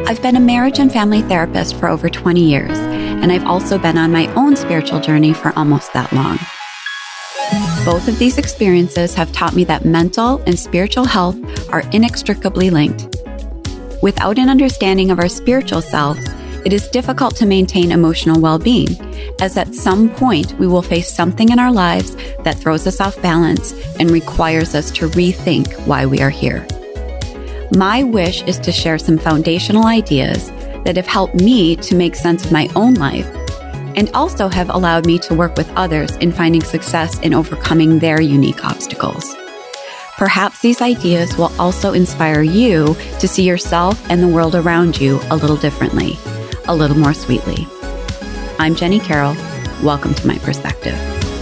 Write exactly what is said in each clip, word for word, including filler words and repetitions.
I've been a marriage and family therapist for over twenty years, and I've also been on my own spiritual journey for almost that long. Both of these experiences have taught me that mental and spiritual health are inextricably linked. Without an understanding of our spiritual selves, it is difficult to maintain emotional well-being, as at some point we will face something in our lives that throws us off balance and requires us to rethink why we are here. My wish is to share some foundational ideas that have helped me to make sense of my own life and also have allowed me to work with others in finding success in overcoming their unique obstacles. Perhaps these ideas will also inspire you to see yourself and the world around you a little differently, a little more sweetly. I'm Jenny Carroll. Welcome to my perspective.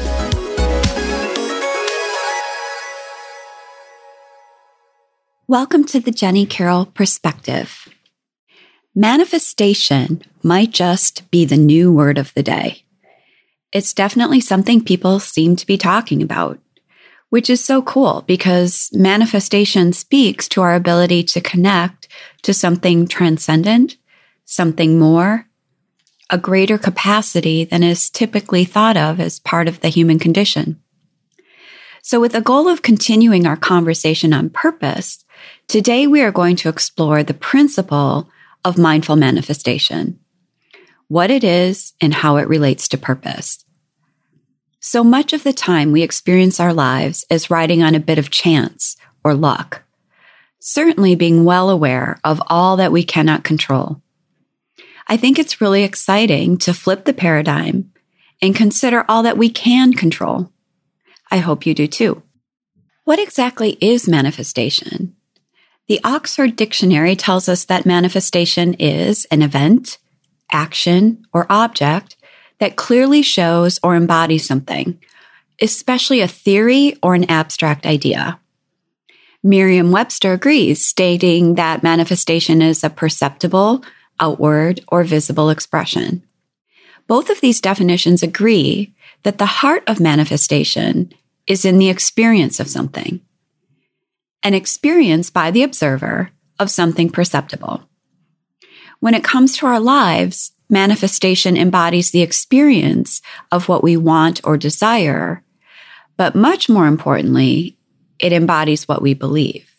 Welcome to the Jenny Carroll Perspective. Manifestation might just be the new word of the day. It's definitely something people seem to be talking about, which is so cool because manifestation speaks to our ability to connect to something transcendent, something more, a greater capacity than is typically thought of as part of the human condition. So with the goal of continuing our conversation on purpose, today we are going to explore the principle of mindful manifestation, what it is and how it relates to purpose. So much of the time we experience our lives as riding on a bit of chance or luck, certainly being well aware of all that we cannot control. I think it's really exciting to flip the paradigm and consider all that we can control. I hope you do too. What exactly is manifestation? The Oxford Dictionary tells us that manifestation is an event, action, or object that clearly shows or embodies something, especially a theory or an abstract idea. Merriam-Webster agrees, stating that manifestation is a perceptible, outward, or visible expression. Both of these definitions agree that the heart of manifestation is in the experience of something, an experience by the observer of something perceptible. When it comes to our lives, manifestation embodies the experience of what we want or desire, but much more importantly, it embodies what we believe.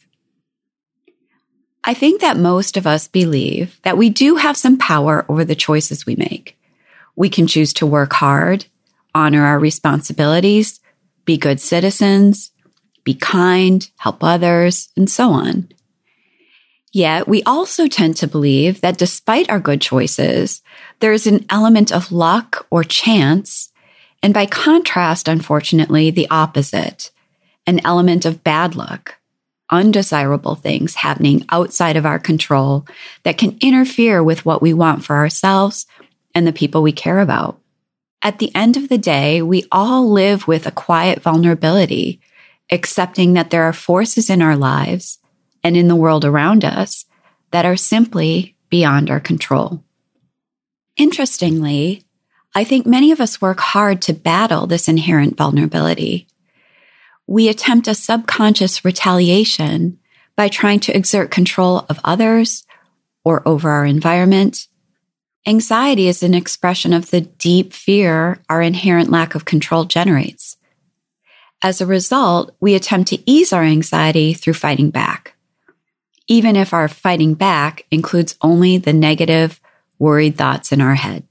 I think that most of us believe that we do have some power over the choices we make. We can choose to work hard, honor our responsibilities, be good citizens, be kind, help others, and so on. Yet, we also tend to believe that despite our good choices, there is an element of luck or chance, and by contrast, unfortunately, the opposite, an element of bad luck, undesirable things happening outside of our control that can interfere with what we want for ourselves and the people we care about. At the end of the day, we all live with a quiet vulnerability, accepting that there are forces in our lives and in the world around us that are simply beyond our control. Interestingly, I think many of us work hard to battle this inherent vulnerability. We attempt a subconscious retaliation by trying to exert control of others or over our environment. Anxiety is an expression of the deep fear our inherent lack of control generates. As a result, we attempt to ease our anxiety through fighting back, even if our fighting back includes only the negative, worried thoughts in our head.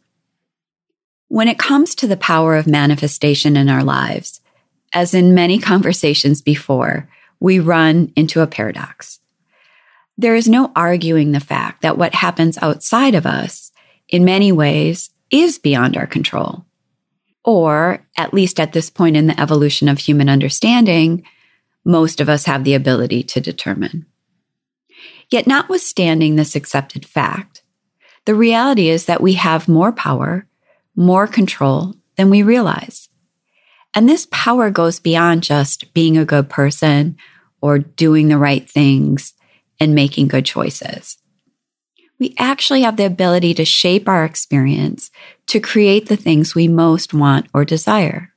When it comes to the power of manifestation in our lives, as in many conversations before, we run into a paradox. There is no arguing the fact that what happens outside of us, in many ways, is beyond our control. Or, at least at this point in the evolution of human understanding, most of us have the ability to determine. Yet notwithstanding this accepted fact, the reality is that we have more power, more control than we realize. And this power goes beyond just being a good person or doing the right things and making good choices. We actually have the ability to shape our experience to create the things we most want or desire.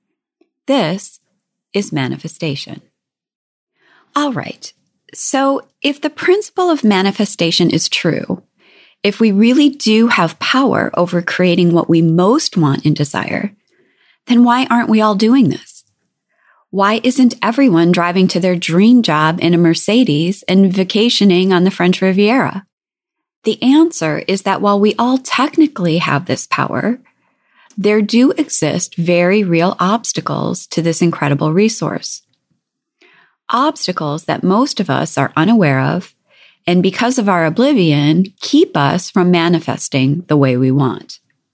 This is manifestation. All right. So if the principle of manifestation is true, If we really do have power over creating what we most want and desire, then why aren't we all doing this? Why isn't everyone driving to their dream job in a Mercedes and vacationing on the French Riviera? The answer is that while we all technically have this power, there do exist very real obstacles to this incredible resource. Obstacles that most of us are unaware of, and because of our oblivion, keep us from manifesting the way we want.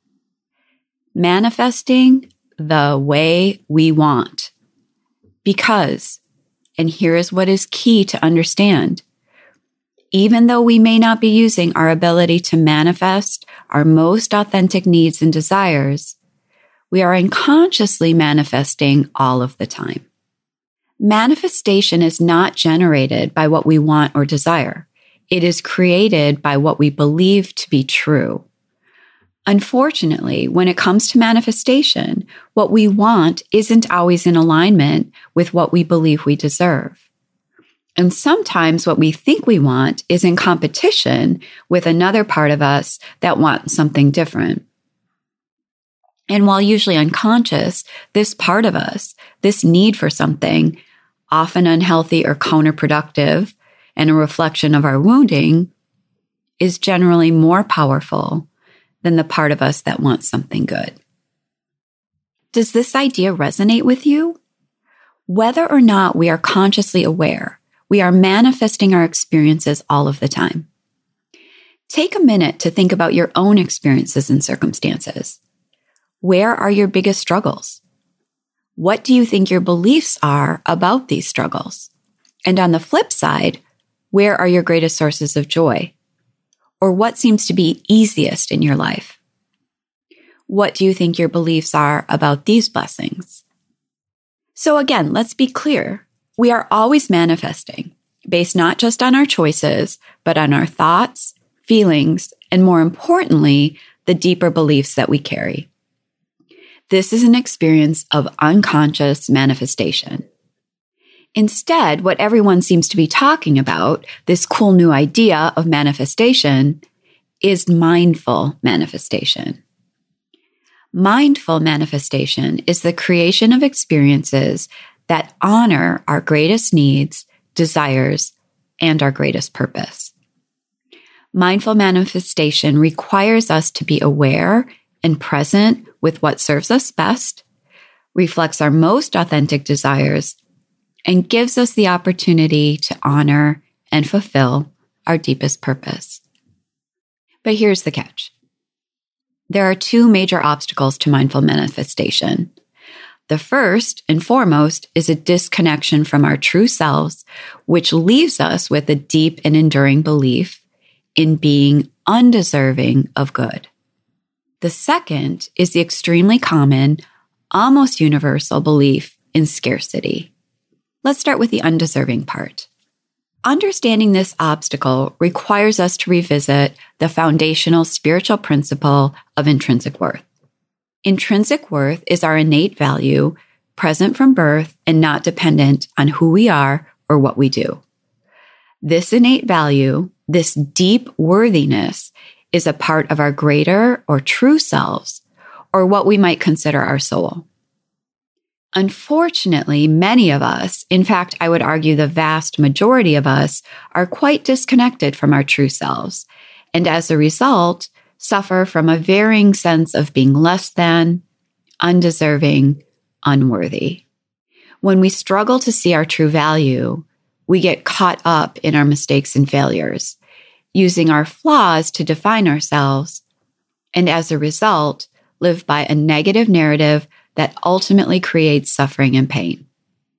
Manifesting the way we want. Because, and here is what is key to understand, even though we may not be using our ability to manifest our most authentic needs and desires, we are unconsciously manifesting all of the time. Manifestation is not generated by what we want or desire. It is created by what we believe to be true. Unfortunately, when it comes to manifestation, what we want isn't always in alignment with what we believe we deserve. And sometimes what we think we want is in competition with another part of us that wants something different. And while usually unconscious, this part of us, this need for something, often unhealthy or counterproductive, and a reflection of our wounding, is generally more powerful than the part of us that wants something good. Does this idea resonate with you? Whether or not we are consciously aware, we are manifesting our experiences all of the time. Take a minute to think about your own experiences and circumstances. Where are your biggest struggles? What do you think your beliefs are about these struggles? And on the flip side, where are your greatest sources of joy? Or what seems to be easiest in your life? What do you think your beliefs are about these blessings? So again, let's be clear. We are always manifesting, based not just on our choices, but on our thoughts, feelings, and more importantly, the deeper beliefs that we carry. This is an experience of unconscious manifestation. Instead, what everyone seems to be talking about, this cool new idea of manifestation, is mindful manifestation. Mindful manifestation is the creation of experiences that honor our greatest needs, desires, and our greatest purpose. Mindful manifestation requires us to be aware and present with what serves us best, reflects our most authentic desires, and gives us the opportunity to honor and fulfill our deepest purpose. But here's the catch. There are two major obstacles to mindful manifestation. The first and foremost is a disconnection from our true selves, which leaves us with a deep and enduring belief in being undeserving of good. The second is the extremely common, almost universal belief in scarcity. Let's start with the undeserving part. Understanding this obstacle requires us to revisit the foundational spiritual principle of intrinsic worth. Intrinsic worth is our innate value, present from birth and not dependent on who we are or what we do. This innate value, this deep worthiness, is a part of our greater or true selves, or what we might consider our soul. Unfortunately, many of us, in fact, I would argue the vast majority of us, are quite disconnected from our true selves, and as a result, suffer from a varying sense of being less than, undeserving, unworthy. When we struggle to see our true value, we get caught up in our mistakes and failures, using our flaws to define ourselves, and as a result, live by a negative narrative that ultimately creates suffering and pain.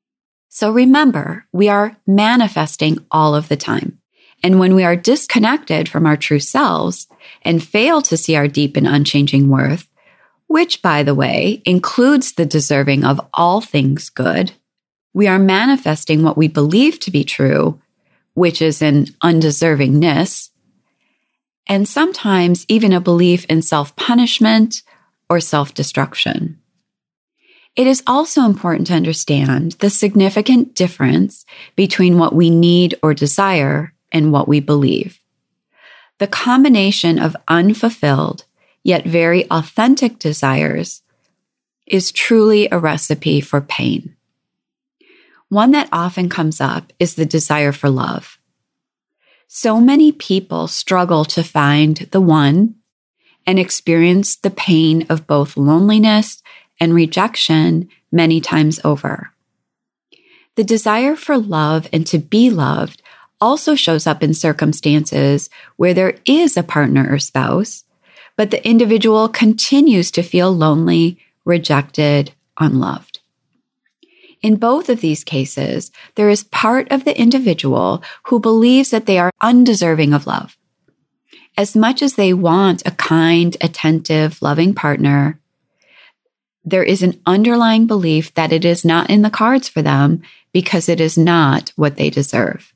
So remember, we are manifesting all of the time. And when we are disconnected from our true selves and fail to see our deep and unchanging worth, which, by the way, includes the deserving of all things good, we are manifesting what we believe to be true, which is an undeservingness, and sometimes even a belief in self-punishment or self-destruction. It is also important to understand the significant difference between what we need or desire and what we believe. The combination of unfulfilled, yet very authentic desires is truly a recipe for pain. One that often comes up is the desire for love. So many people struggle to find the one and experience the pain of both loneliness and rejection many times over. The desire for love and to be loved also shows up in circumstances where there is a partner or spouse, but the individual continues to feel lonely, rejected, unloved. In both of these cases, there is part of the individual who believes that they are undeserving of love. As much as they want a kind, attentive, loving partner, there is an underlying belief that it is not in the cards for them because it is not what they deserve.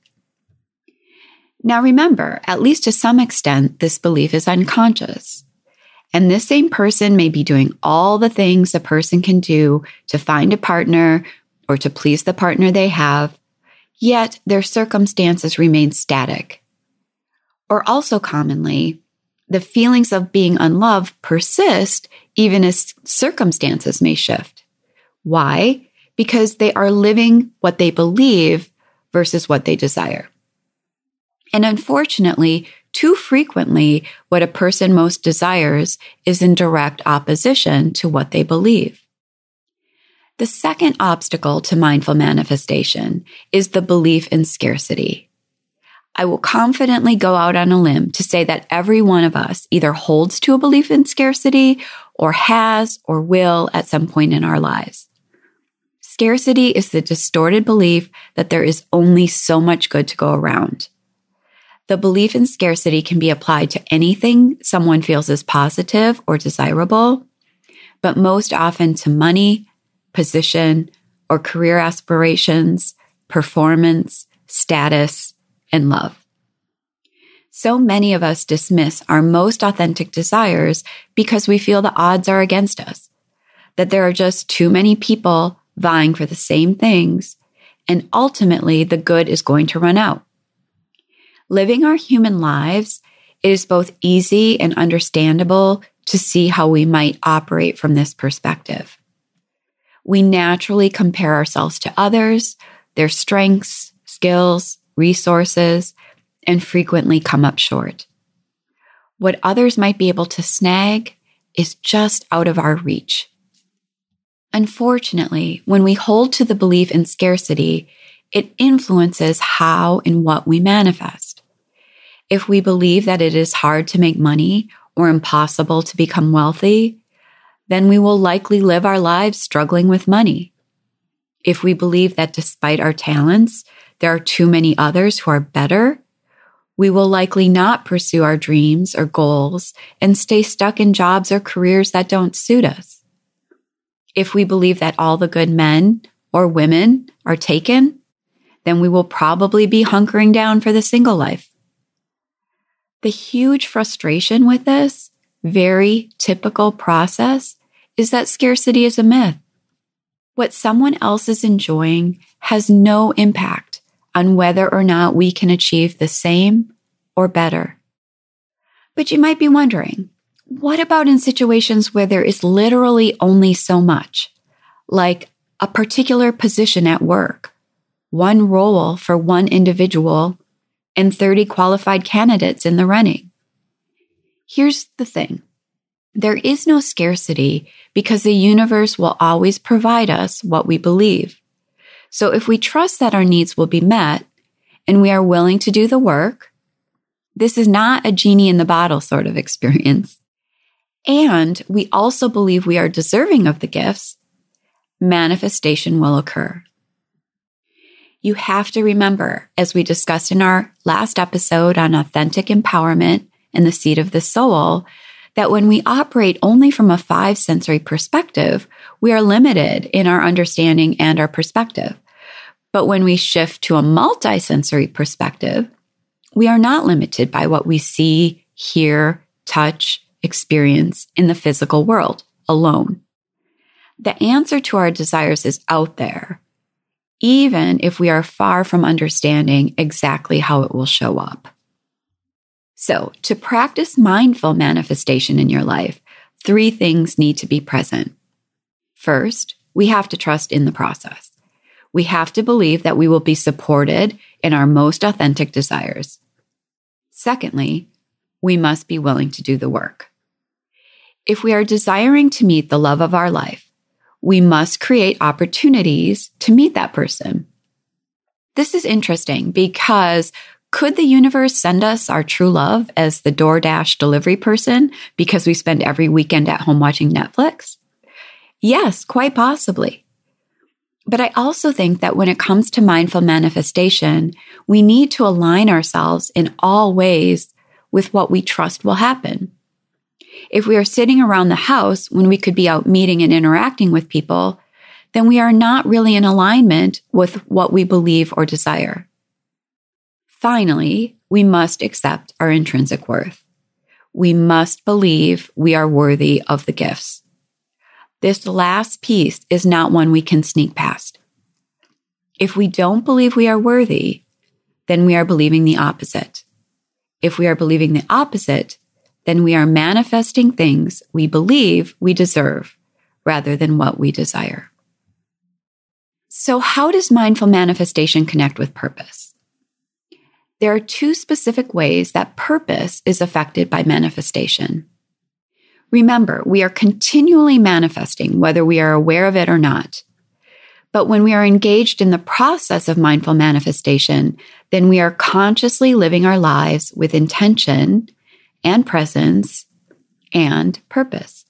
Now remember, at least to some extent, this belief is unconscious. And this same person may be doing all the things a person can do to find a partner or to please the partner they have, yet their circumstances remain static. Or also commonly, the feelings of being unloved persist even as circumstances may shift. Why? Because they are living what they believe versus what they desire. And unfortunately, too frequently, what a person most desires is in direct opposition to what they believe. The second obstacle to mindful manifestation is the belief in scarcity. I will confidently go out on a limb to say that every one of us either holds to a belief in scarcity or has or will at some point in our lives. Scarcity is the distorted belief that there is only so much good to go around. The belief in scarcity can be applied to anything someone feels is positive or desirable, but most often to money, position, or career aspirations, performance, status, and love. So many of us dismiss our most authentic desires because we feel the odds are against us, that there are just too many people vying for the same things, and ultimately the good is going to run out. Living our human lives, it is both easy and understandable to see how we might operate from this perspective. We naturally compare ourselves to others, their strengths, skills, resources, and frequently come up short. What others might be able to snag is just out of our reach. Unfortunately, when we hold to the belief in scarcity, it influences how and what we manifest. If we believe that it is hard to make money or impossible to become wealthy, then we will likely live our lives struggling with money. If we believe that despite our talents, there are too many others who are better, we will likely not pursue our dreams or goals and stay stuck in jobs or careers that don't suit us. If we believe that all the good men or women are taken, then we will probably be hunkering down for the single life. The huge frustration with this very typical process is that scarcity is a myth. What someone else is enjoying has no impact on whether or not we can achieve the same or better. But you might be wondering, what about in situations where there is literally only so much, like a particular position at work, one role for one individual, and thirty qualified candidates in the running? Here's the thing. There is no scarcity because the universe will always provide us what we believe. So if we trust that our needs will be met and we are willing to do the work, this is not a genie in the bottle sort of experience, and we also believe we are deserving of the gifts, manifestation will occur. You have to remember, as we discussed in our last episode on authentic empowerment and the seat of the soul, that when we operate only from a five sensory perspective, we are limited in our understanding and our perspective. But when we shift to a multi-sensory perspective, we are not limited by what we see, hear, touch, experience in the physical world alone. The answer to our desires is out there, even if we are far from understanding exactly how it will show up. So, to practice mindful manifestation in your life, three things need to be present. First, we have to trust in the process. We have to believe that we will be supported in our most authentic desires. Secondly, we must be willing to do the work. If we are desiring to meet the love of our life, we must create opportunities to meet that person. This is interesting because could the universe send us our true love as the DoorDash delivery person because we spend every weekend at home watching Netflix? Yes, quite possibly. But I also think that when it comes to mindful manifestation, we need to align ourselves in all ways with what we trust will happen. If we are sitting around the house when we could be out meeting and interacting with people, then we are not really in alignment with what we believe or desire. Finally, we must accept our intrinsic worth. We must believe we are worthy of the gifts. This last piece is not one we can sneak past. If we don't believe we are worthy, then we are believing the opposite. If we are believing the opposite, then we are manifesting things we believe we deserve rather than what we desire. So how does mindful manifestation connect with purpose? There are two specific ways that purpose is affected by manifestation. Remember, we are continually manifesting, whether we are aware of it or not. But when we are engaged in the process of mindful manifestation, then we are consciously living our lives with intention and presence and purpose.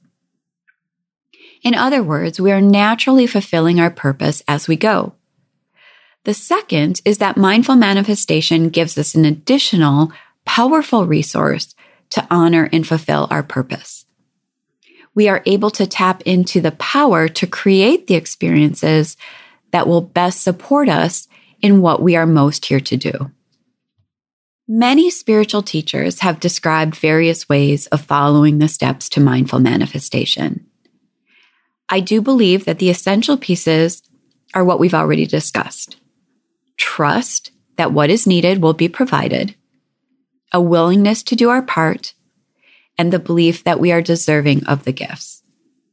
In other words, we are naturally fulfilling our purpose as we go. The second is that mindful manifestation gives us an additional, powerful resource to honor and fulfill our purpose. We are able to tap into the power to create the experiences that will best support us in what we are most here to do. Many spiritual teachers have described various ways of following the steps to mindful manifestation. I do believe that the essential pieces are what we've already discussed. Trust that what is needed will be provided, a willingness to do our part, and the belief that we are deserving of the gifts.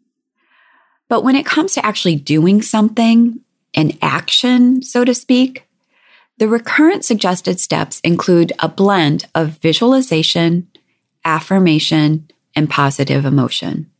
But when it comes to actually doing something, an action, so to speak, the recurrent suggested steps include a blend of visualization, affirmation, and positive emotion.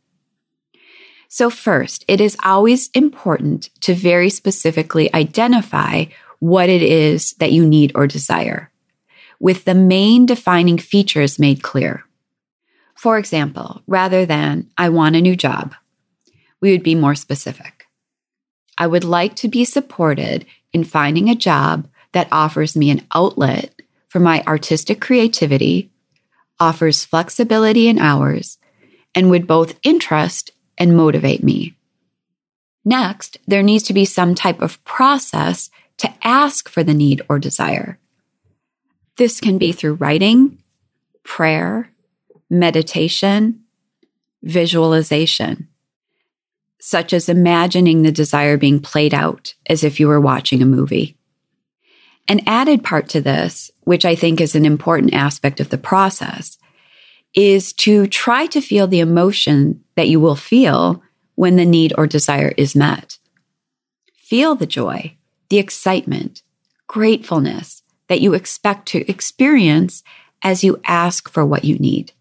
So first, it is always important to very specifically identify what it is that you need or desire, with the main defining features made clear. For example, rather than, I want a new job, we would be more specific. I would like to be supported in finding a job that offers me an outlet for my artistic creativity, offers flexibility in hours, and would both interest and motivate me. Next, there needs to be some type of process to ask for the need or desire. This can be through writing, prayer, meditation, visualization, such as imagining the desire being played out as if you were watching a movie. An added part to this, which I think is an important aspect of the process, is to try to feel the emotion that you will feel when the need or desire is met. Feel the joy, the excitement, gratefulness that you expect to experience as you ask for what you need.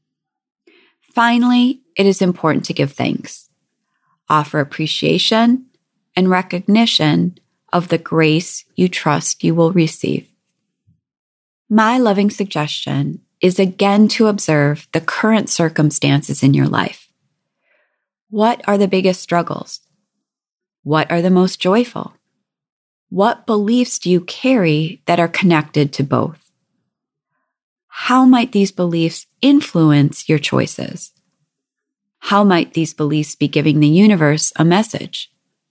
Finally, it is important to give thanks, offer appreciation and recognition of the grace you trust you will receive. My loving suggestion is again to observe the current circumstances in your life. What are the biggest struggles? What are the most joyful? What beliefs do you carry that are connected to both? How might these beliefs influence your choices? How might these beliefs be giving the universe a message?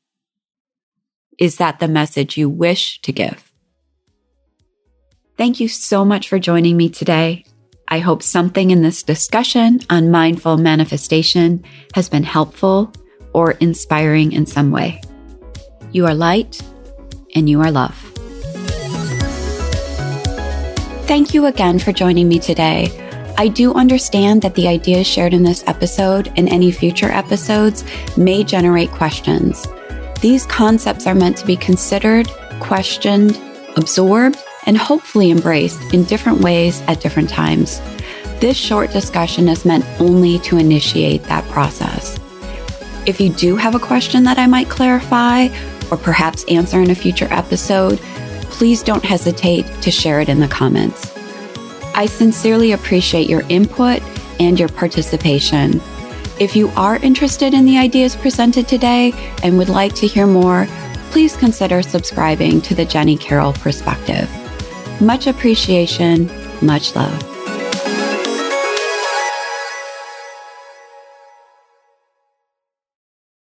Is that the message you wish to give? Thank you so much for joining me today. I hope something in this discussion on mindful manifestation has been helpful or inspiring in some way. You are light and you are love. Thank you again for joining me today. I do understand that the ideas shared in this episode and any future episodes may generate questions. These concepts are meant to be considered, questioned, absorbed, and hopefully embraced in different ways at different times. This short discussion is meant only to initiate that process. If you do have a question that I might clarify or perhaps answer in a future episode, please don't hesitate to share it in the comments. I sincerely appreciate your input and your participation. If you are interested in the ideas presented today and would like to hear more, please consider subscribing to the Jenny Carroll Perspective. Much appreciation, much love.